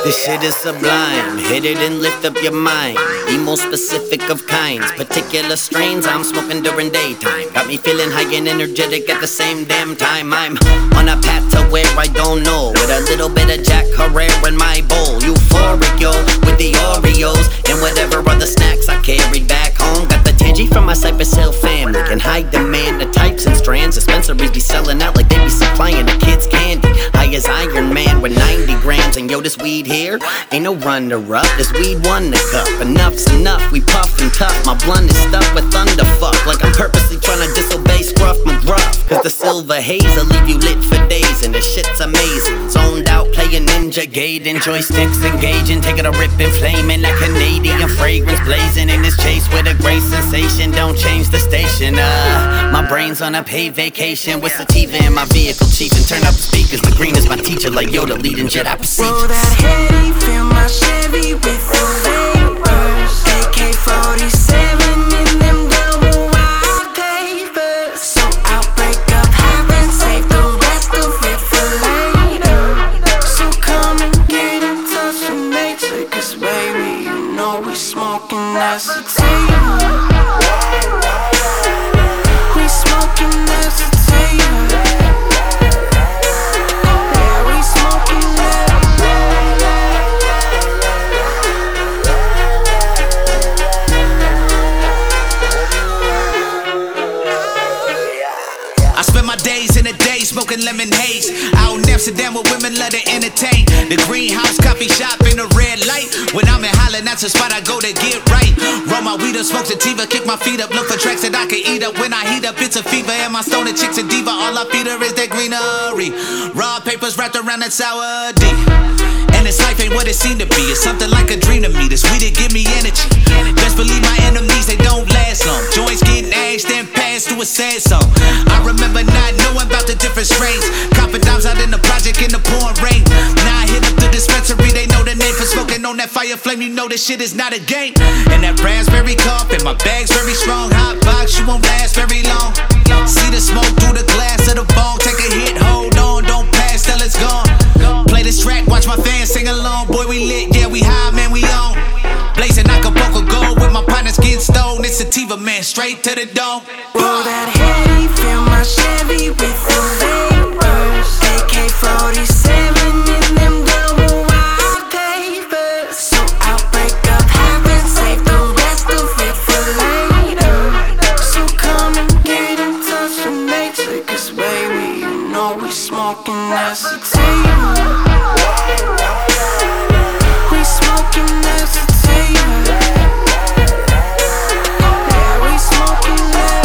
This shit is sublime. Hit it and lift up your mind. Be more specific of kinds. Particular strains I'm smoking during daytime. Got me feeling high and energetic at the same damn time. I'm on a path to where I don't know. With a little bit of Jack Herrera in my bowl. Euphoric, yo, with the Oreos and whatever other snacks I carried back home. Got the Tangy from my Cypress Hill family. In high demand, the types and strands. Dispensaries be selling out like they be supplying the kids candy. High as Iron Man with 90 grams. And yo, this weed here ain't no runner-up. This weed won the cup. Enough's enough, we puff and tough. My blunt is stuffed with thunderfuck. Like I'm purposely trying to disobey Scruff McGruff. Cause the silver haze will leave you lit for days. And the shit's amazing. Zoned out, playing Ninja Gaiden. Joysticks engaging, taking a rip and flaming. Like Canadian fragrance blazing in this chase with a great sensation. Don't change the station, my brain's on a paid vacation with sativa in my vehicle chief. And turn up the speakers, the green is my teacher. Like Yoda leading Jedi procedures. Roll that heady, fill my Chevy with the vapors. AK-47 in them double wide papers. So I'll break up half and save the rest of it for later. So come and get in touch with nature. Cause baby, you know we smoking that sativa. We smoking that sativa. Yeah, we smoking that. I spend my days in the day smoking lemon haze. Out in Amsterdam with women love to entertain. The greenhouse coffee shop in the red light. When I'm in Holland, that's the spot I go to get right. Roll my weed up, smoke sativa, kick my feet up. Look for tracks that I can eat up. When I heat up, it's a fever. And my stoner chicks a diva. All I feed her is that greenery. Raw papers wrapped around that sour D. And this life ain't what it seemed to be. It's something like a dream to me. This weed it give me energy. Best believe my enemies, they don't last long. Joints getting aged, then passed to a sad song. I remember not knowing about the different strains. Copping dimes out in the project in the pouring rain. Now I hit up the dispensary, they know the name for smoking on that fire flame. You know this shit is not a game. And that raspberry cough in my bag's very strong. Hot box, you won't last very long. See the smoke through the glass of the bong. Take a hit, hold on, don't pass till it's gone. Play this track, watch my fans sing along. Boy, we lit, yeah, we high, man, we on. Blazing Acapulco gold with my partners getting stoned. It's sativa, man, straight to the dome. Roll that heady, fill my Chevy with the vapors. AK-47 in them double wide papers. So I'll break up half and save the rest of it for later. So come and get in touch with nature. Cause baby, you know we smoking that sativa. We smoking that sativa. Yeah, we smoking that.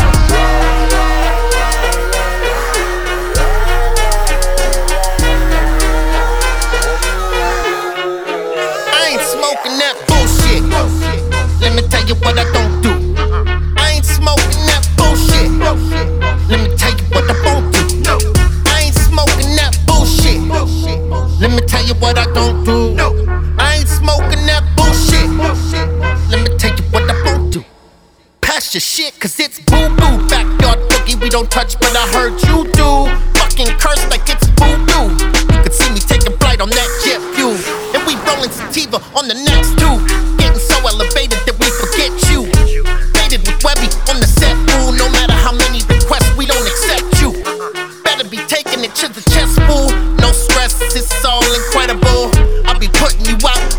I ain't smoking that bullshit. Let me tell you what I don't do. I ain't smoking that bullshit. Let me tell you what I won't do. I ain't smoking that bullshit. Let me tell you what I don't do. I ain't smoking that bullshit. Let me tell you what I won't do. Pass your shit, cause it's boo-boo. Backyard boogie we don't touch, but I heard you do. Fucking curse like it's voodoo. You could see me taking flight on that jet fuel. And we rolling sativa on the next two. Getting so elevated that we forget you. Faded with Webby on the set, fool. No matter how many requests, we don't accept you. Better be taking it to the chest, fool. No stress, it's all incredible. I'll be putting you out